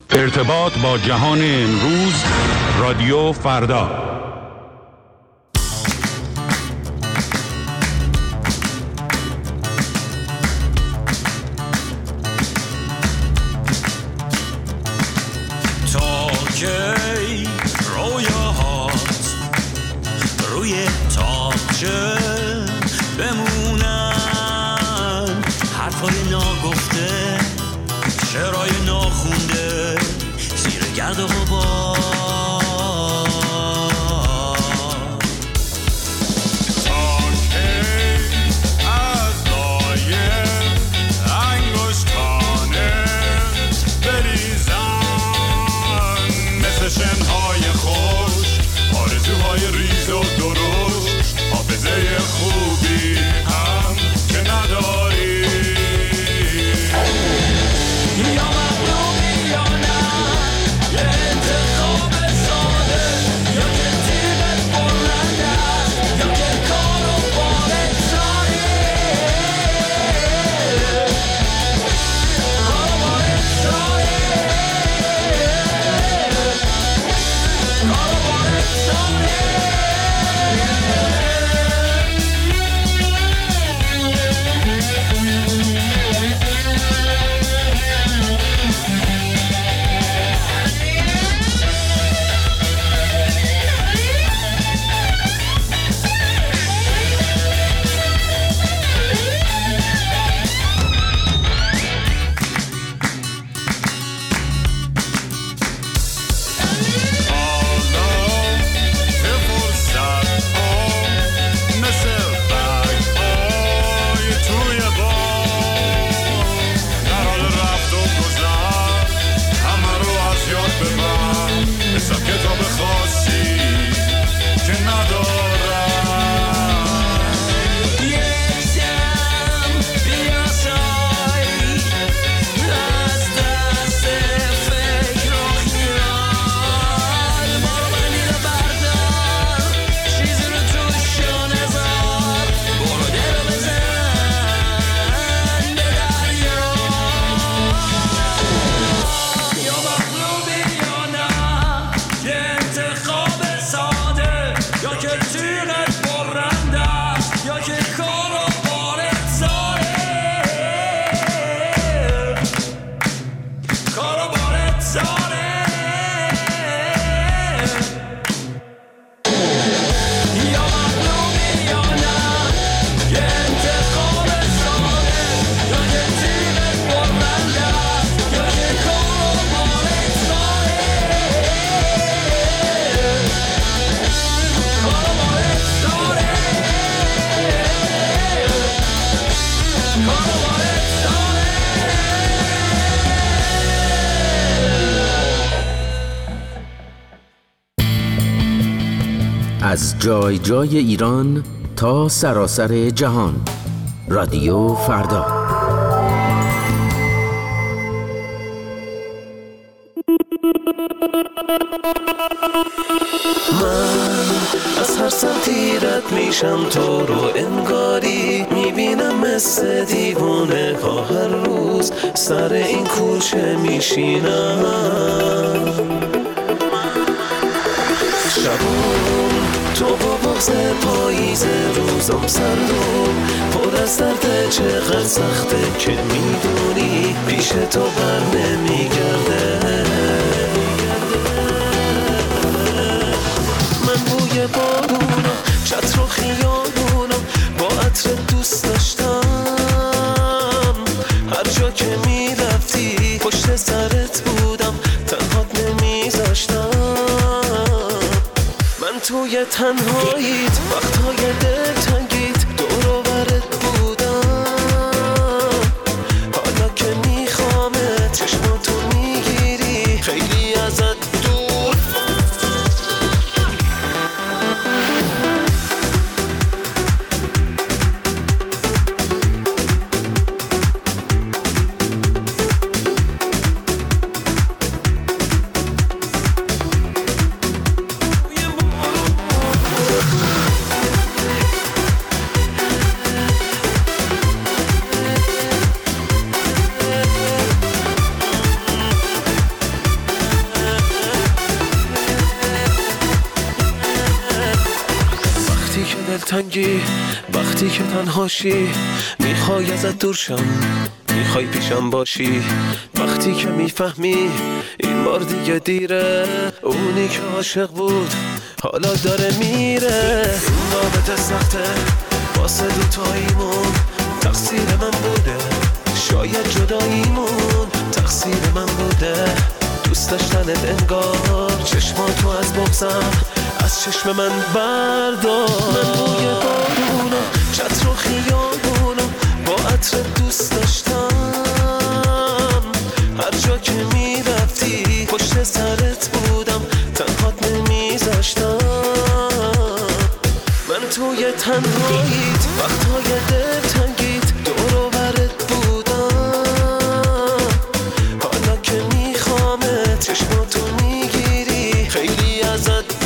ارتباط با جهان امروز، رادیو فردا. تا کی رویاهات روی تاقچه بمونن، حرفای ناگفته، شعرهای ناخونده زیر گرد و غبار. تا کی از لایه انگشتانه بریزن مثل شنهای خوش آرزوهای ریز و درشت، حافظه خوبی هم که نداری. از جای جای ایران تا سراسر جهان، رادیو فردا. من از هر سمتی رد میشم تو رو انگاری میبینم مثل دیوونه ها هر روز سر این کوچه میشینم. شبون تو با بغض پاییز روزم سردم پر از درد چقدر سخته که میدونی پیش تو بر نمیگرده. من بوی بارونم چتر و خیابونم با عطر دوست داشتم، هر جا که میرفتی پشت سرت بودم تنهات نمیذاشتم. من توی تنهاییت وقتهای دلتنگیت دور و برت بودم، حالا که میخوامت چشماتو میگیری خیلی ازت دور. دلتنگی وقتی که تنهاشی، میخوای ازت دور شم، میخوای پیشم باشی. وقتی که میفهمی این بار دیگه دیره، اونی که عاشق بود حالا داره میره. این رابطه سخته واسه دوتاییمون، تقصیر من بوده، شاید جداییمون تقصیر من بوده. دوست داشتنت انگار چشماتو از بغضم از چشم من بردار. من بوی بارونو چتر و خیابونو با عطر دوست داشتم، هر جا که میرفتی پشت سرت بودم، تنهات نمیذاشتم. من توی تنهاییت وقتهای دلتنگیت دور و برت بودم، حالا که میخوامت چشماتو میگیری خیلی ازت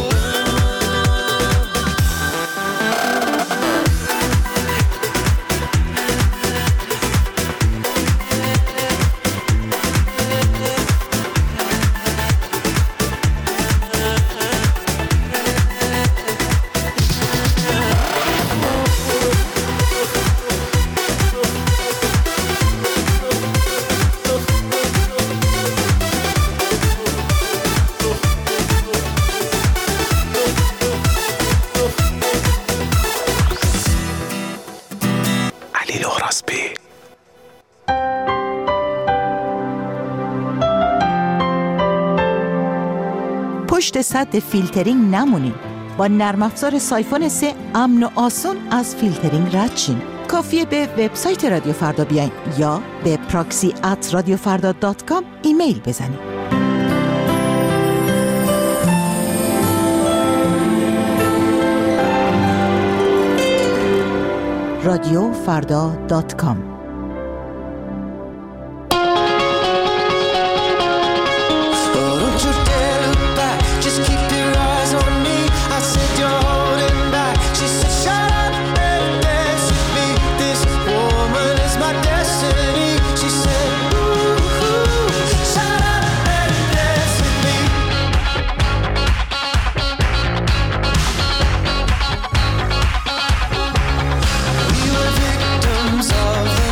پشت سد فیلترینگ نمونین. با نرم افزار سایفون 3 امن و آسون از فیلترینگ رد شین. کافیه به وبسایت رادیو فردا بیاین یا به proxy@radiofarda.com ایمیل بزنین. radiofarda.com. Of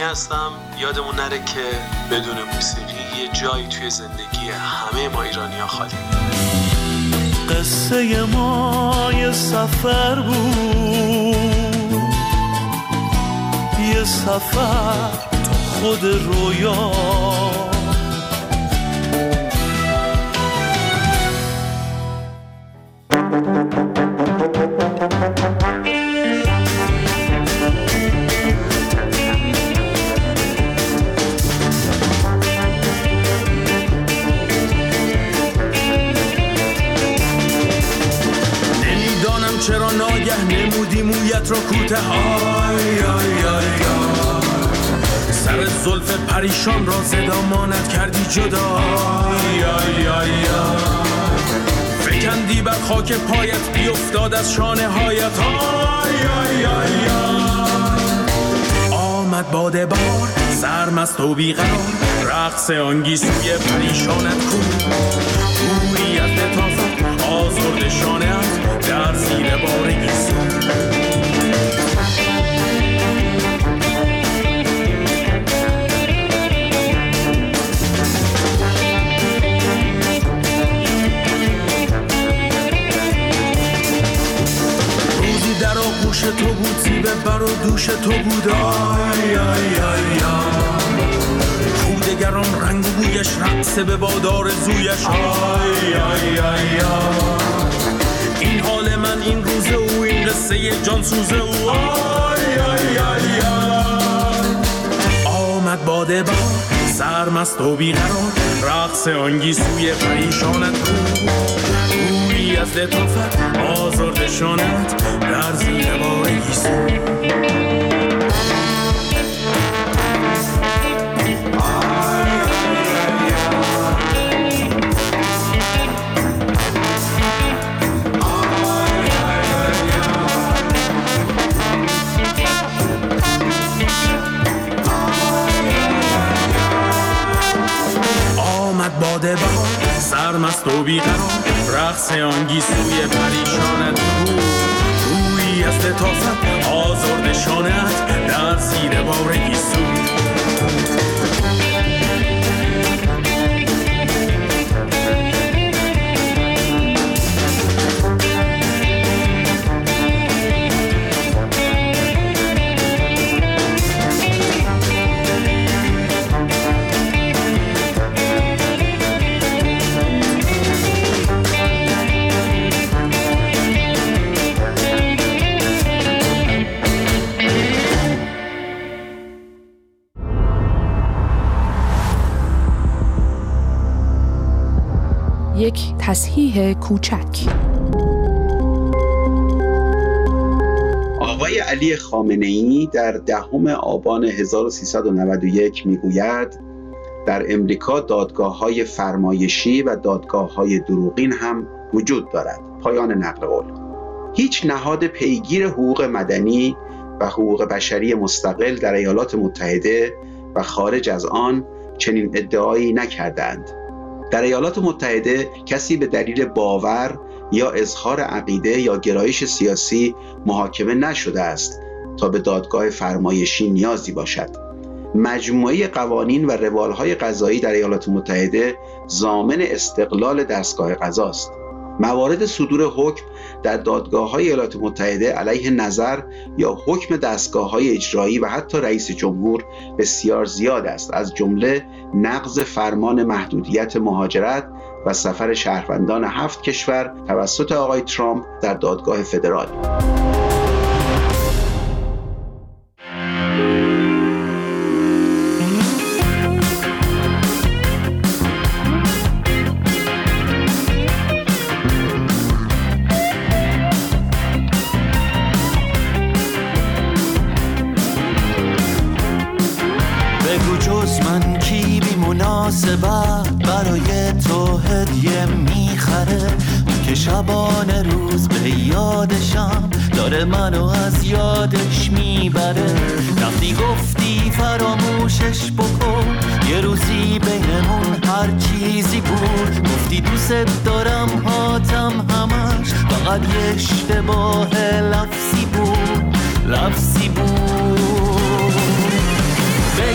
هستم. یادمون نره که بدون موسیقی یه جایی توی زندگی همه ما ایرانی‌ها خالی. قصه ما یه سفر بود، یه سفر تو خود رویا. چرا ناگه نمودی مویت را کوته های سر زلف پریشان را صدا مانت کردی جدا فکندی بر خاک پایت بیفتاد از شانه هایت آمد باد بار سرمست و بیقرار رقص آنگیسوی پریشانت کو گویی از لطافت آزرد شانه‌ات در زیر بار گیسو روزی در آغوش تو بود زیبه بر و دوش تو بود کودگران رنگ و بویش رقص به بادار زویش این حال من این روزه و این قصه جان سوزه و آمد باده بار سرمست و بیقرار رقص آنگیسوی پریشانت کو گویی از لطافت آزرد شانت در زیر بار گیسو باده بار سرمست و بیقرار رقص آنگیسوی پریشانت کو گویی از لطافت آزرد شانت در زیر بار گیسو یک تصحیح کوچک. آقای علی خامنه‌ای در 10 آبان 1391 میگوید در امریکا دادگاه‌های فرمایشی و دادگاه‌های دروغین هم وجود دارد. پایان نقل قول. هیچ نهاد پیگیر حقوق مدنی و حقوق بشری مستقل در ایالات متحده و خارج از آن چنین ادعایی نکردند. در ایالات متحده کسی به دلیل باور یا اظهار عقیده یا گرایش سیاسی محاکمه نشده است تا به دادگاه فرمایشی نیازی باشد. مجموعه قوانین و روالهای قضایی در ایالات متحده ضامن استقلال دستگاه قضا است. موارد صدور حکم در دادگاه‌های ایالات متحده علیه نظر یا حکم دستگاه‌های اجرایی و حتی رئیس جمهور بسیار زیاد است، از جمله نقض فرمان محدودیت مهاجرت و سفر شهروندان 7 کشور توسط آقای ترامپ در دادگاه فدرال. برای تو هدیه میخره که شبانه روز به یادشم داره منو از یادش میبره. وقتی گفتی فراموشش بکن یه روزی بینمون هر چیزی بود، گفتی دوست دارم هاتم همش فقط یه اشتباه لفظی بود. به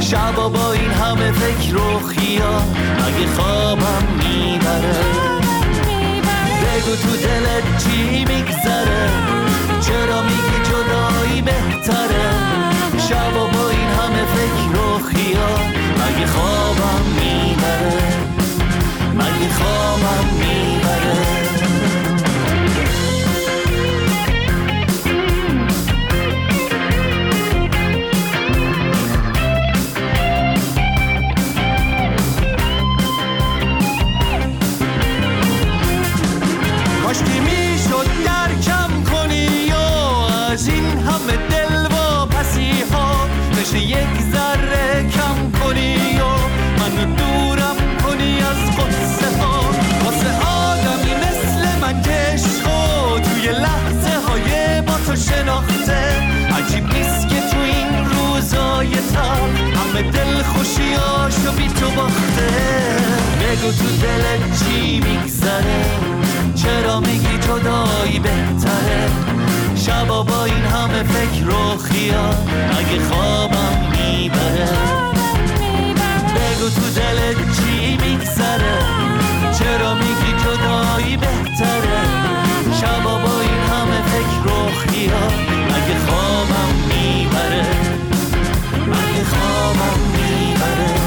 شبا با این همه فکر و خیال مگه خوابم میبره؟ بگو تو دلت چی میگذره؟ چرا میگی جدایی بهتره؟ شبا با این همه فکر و خیال مگه خوابم میبره؟ مگه خوابم میبره؟ کاشکی میشد درکم کنی و از این همه دل و پسی ها بشه یک ذره کم کنی و منو دورم کنی از قصه ها. واسه آدمی مثل من که عشقو توی لحظه های با تو شناخته عجیب نیست که تو این روزای تر همه دل خوشیاشو بی تو باخته. بگو تو دلت چی میگذره؟ چرا میگی جدایی بهتره؟ شبا با این همه فکر و خیال اگه خوابم میبره؟ بگو تو دلت چی میگذره؟ چرا میگی جدایی بهتره؟ شبا با این همه فکر و خیال اگه خوابم میبره؟ اگه خوابم میبره؟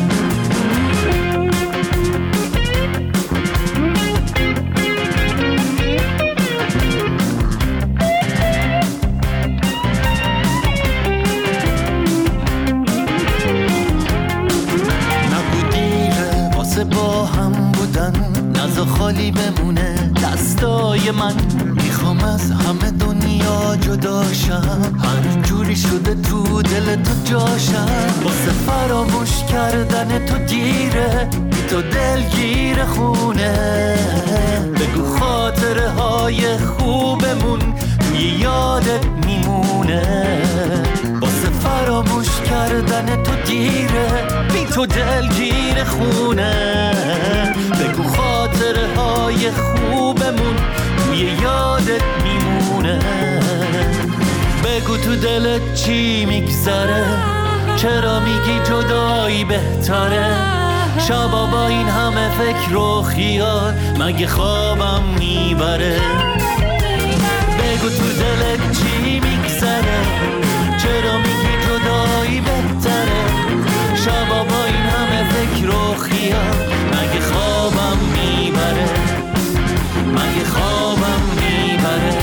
با هم بودن نزا خالی بمونه دستای من. میخوام از همه دنیا جداشم هر جوری شده تو دل تو جاشم. واسه فراموش کردن تو دیره تو دلگیر خونه. بگو خاطره های خوبمون توی یادت میمونه. واسه فراموش کردن تو دیره بی تو دلگیر خونه. بگو خاطره های خوبمون توی یادت میمونه. بگو تو دلت چی میگذره؟ چرا میگی جدایی بهتره؟ شبا با این همه فکر و خیال مگه خوابم میبره؟ بگو تو دلت چی میگذره؟ چرا میگی جدایی بهتره؟ شبا با این همه فکر و خیال مگه خوابم میبره؟ مگه خوابم میبره؟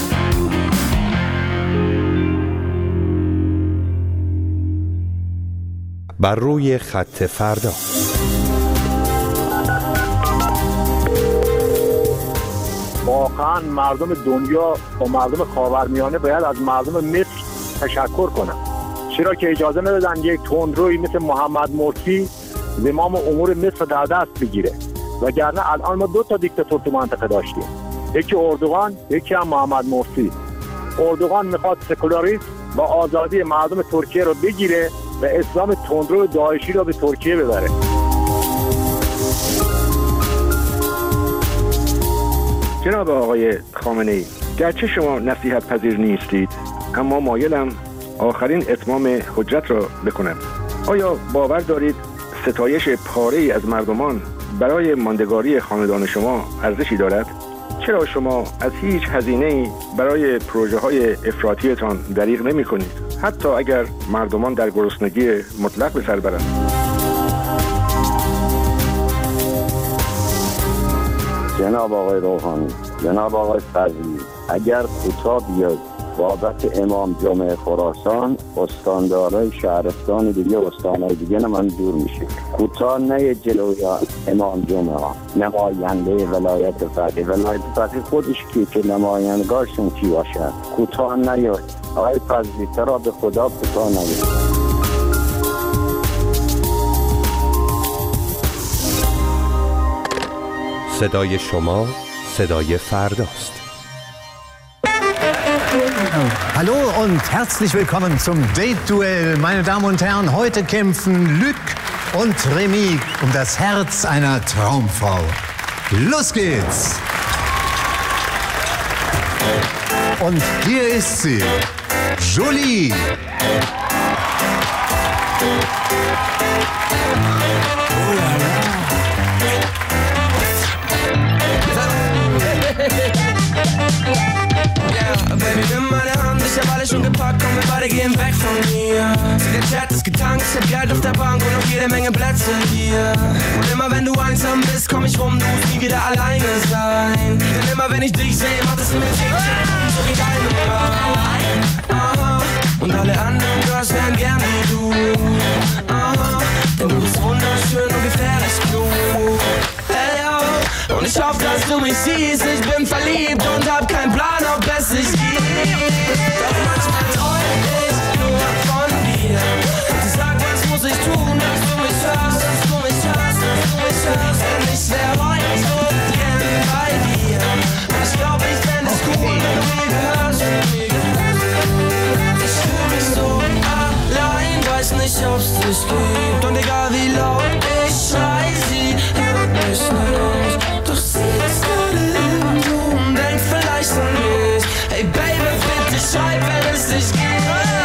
بر روی خط فردا. واقعا مردم دنیا و مردم خاورمیانه باید از مردم مصر تشکر کنن، چرا که اجازه ندادن یک تندروی مثل محمد مرسی زمام امور مصر در دست بگیره. وگرنه الان ما 2 تا دیکتاتور تو منطقه داشتیم، یکی اردوغان یکی هم محمد مرسی. اردوغان میخواد سکولاریسم و آزادی مردم ترکیه رو بگیره و اسلام تندرو داعشی رو به ترکیه ببره. جناب آقای خامنه‌ای، گرچه شما نصیحت پذیر نیستید اما مایلم آخرین اتمام حجت را بکنم. آیا باور دارید ستایش پاره‌ای از مردمان برای ماندگاری خاندان شما ارزشی دارد؟ چرا شما از هیچ هزینه‌ای برای پروژه‌های افراطیتان دریغ نمی‌کنید، حتی اگر مردمان در گرسنگی مطلق به سر برند؟ جناب آقای روحانی، جناب آقای فضلی، اگر کوتاه بیاد بابت امام جمعه خراسان، استاندارای شهرستان دیگه استانهای دیگه منظور میشه. کوتاه نه جلوی امام جمعه ها، نماینده ولایت فقیه. ولایت فقیه خودش که نمایندگارشون کی باشه. کوتاه نیاد آقای فضلی، ترا به خدا کوتاه نیاد. صدای شما صدای فرداست. Hallo und herzlich willkommen zum Date-Duell. Meine Damen und Herren, heute kämpfen Luc und Remy um das Herz einer Traumfrau. Los geht's! Und hier ist sie, Jolie. Baby, nimm meine Hand, ich hab alles schon gepackt, komm, wir beide gehen weg von hier. Der Chat ist getankt, ich hab Geld auf der Bank und noch jede Menge Plätze hier. Und immer wenn du einsam bist, komm ich rum, du musst nie wieder alleine sein. Denn immer wenn ich dich sehe, macht es mir Tick, so wie deine Aha. Und alle anderen Girls wären gern wie du. Aha. Denn du bist wunderschön und gefährlich klug. Hey, oh. Und ich hoffe, dass du mich siehst, ich bin verliebt und hab keinen Plan, ob es sich gibt. Doch manchmal träum ich nur von dir. Und ich sag, was muss ich tun, dass du mich hörst, dass du mich hörst, dass du mich hörst. Denn ich wär heute so gern bei dir. Und ich glaub, ich fänd es cool, wenn du mir gehörst. Ich fühl mich so allein, weiß nicht, ob's dich gibt. Und egal wie laut ich schrei, sie hört mich nicht. Doch sie ist gerade irgendwo und denkt vielleicht an mich. Hey Baby, bitte schreib, wenn es dich gibt.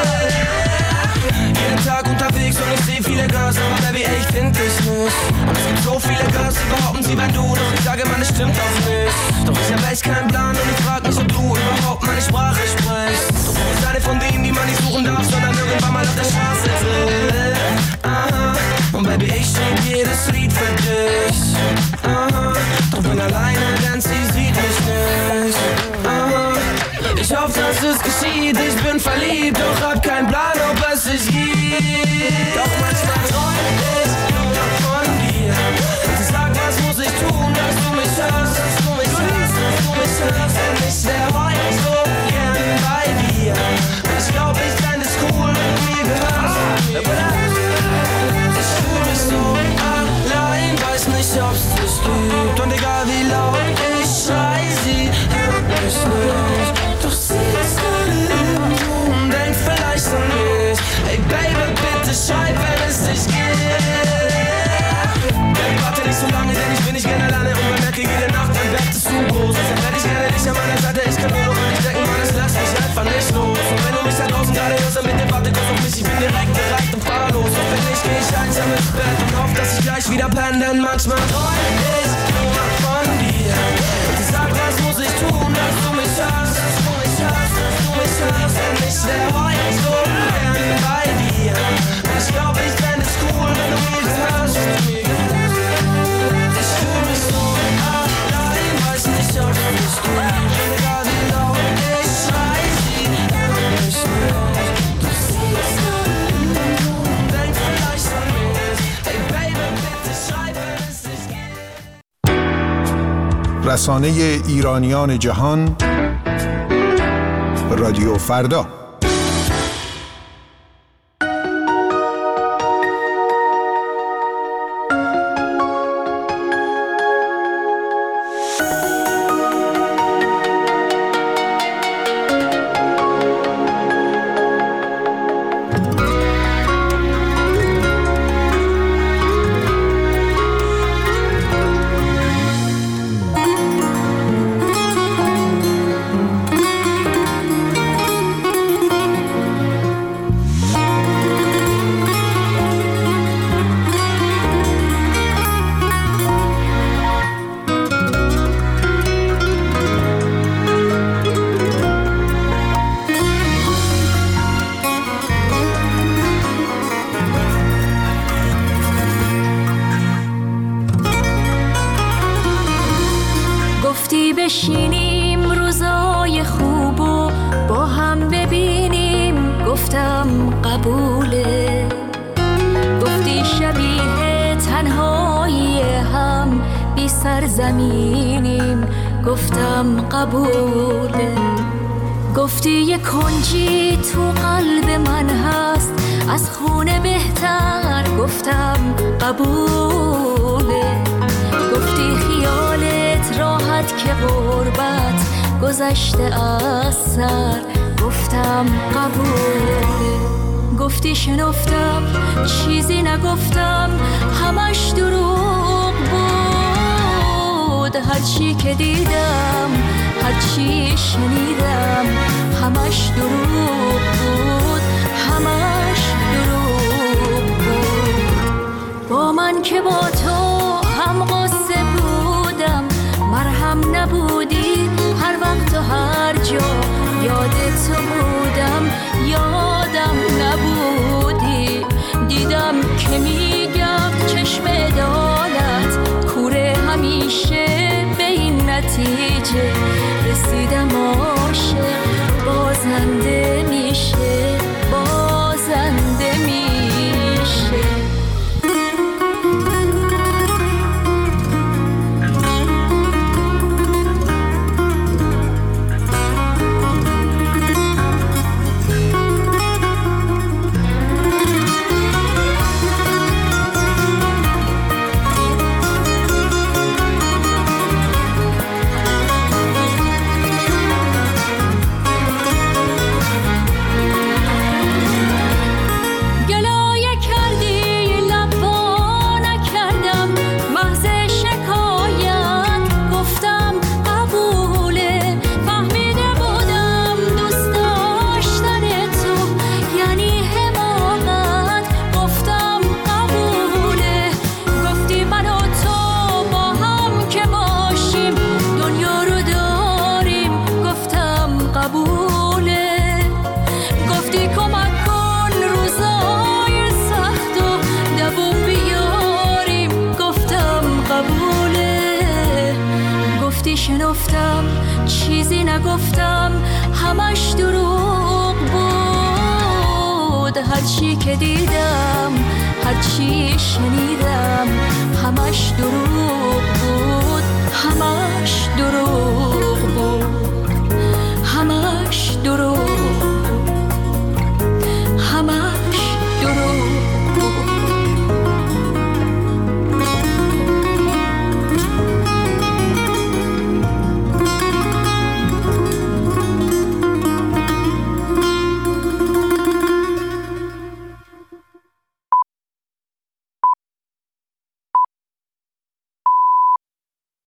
Jeden Tag unterwegs und ich seh viele Girls, aber Baby, ey, ich find dich nicht. Und es gibt so viele Girls, die behaupten, sie wären du. Doch ich sage, man, es stimmt auch nicht. Doch ich hab echt keinen Plan und ich frag mich, ob du überhaupt meine Sprache sprichst. Doch du bist eine von denen, die man nicht suchen darf, sondern irgendwann mal auf der Straße trifft. Aha. Und Baby, ich schrieb jedes Lied für dich. Aha. Doch bin alleine, denn sie sieht mich nicht. Aha. Ich hoffe, dass es geschieht, ich bin verliebt, doch hab keinen Plan, ob es sich gibt. Doch manchmal träum ich nur von dir. Und ich sag, was muss ich tun, dass du mich hörst, dass du mich hörst, dass du mich hörst. Denn ich wär heute so gern bei dir. Und ich glaub, ich fänd es cool, wenn du mir gehörst. Ich fühl mich so allein, weiß nicht, ob's dich gibt. Und egal wie laut ich schrei, sie hört mich nicht. Doch sie ist gerade irgendwo und denkt vielleicht an mich. Hey Baby, bitte schreib, wenn es dich gibt. Baby, warte nicht so lange, denn ich bin nicht gerne alleine. Und man merke jede Nacht, mein Bett ist zu groß. Deshalb hätte ich gerne dich an meiner Seite. Ich kann nur noch an dich denken, Mann, es lässt mich einfach nicht los. Und wenn du mich da draußen gerade hörst, dann bitte warte kurz auf mich. Ich bin direkt bereit und fahrlos. Und wenn nicht, geh ich einsam ins Bett und hoffe, dass ich gleich wieder penne. Denn manchmal träum ich nur von dir. Und ich sag, was muss ich tun, dass du mich hörst, dass du mich hörst, dass du mich hörst. Denn ich wär heute so gern bei dir. Und ich glaub, ich fänd es cool, wenn du mir gehörst. Ich fühl mich so allein, weiß nicht, ob es mich gibt. Egal wie laut ich schrei, sie hört mich nicht. Doch sie ist gerade irgendwo und denkt vielleicht an mich. Hey Baby, bitte schreib, wenn es dich gibt. رسانه ایرانیان جهان رادیو فردا. بشینیم روزای خوب و با هم ببینیم، گفتم قبوله. گفتی شبیه تنهایی هم بی سرزمینیم، گفتم قبوله. گفتی یه کنجی تو قلب من هست از خونه بهتر، گفتم قبوله. گفتی خیالت راحت که غربت گذشته از سر، گفتم قبوله. گفتی شنفتم چیزی نگفتم، همش دروغ بود. هرچی که دیدم هرچی شنیدم همش دروغ بود، همش دروغ بود. من که با تو هم قصه بودم، مرهم نبودی هر وقت و هر جا یاد تو بودم، یادم نبودی. دیدم که میگم چشم عدالت کوره همیشه به این نتیجه رسیدم عاشق بازنده میشه، بازنده میشه. شنفتم چیزی نگفتم، همش دروغ بود. هرچی که دیدم هرچی شنیدم همش دروغ بود.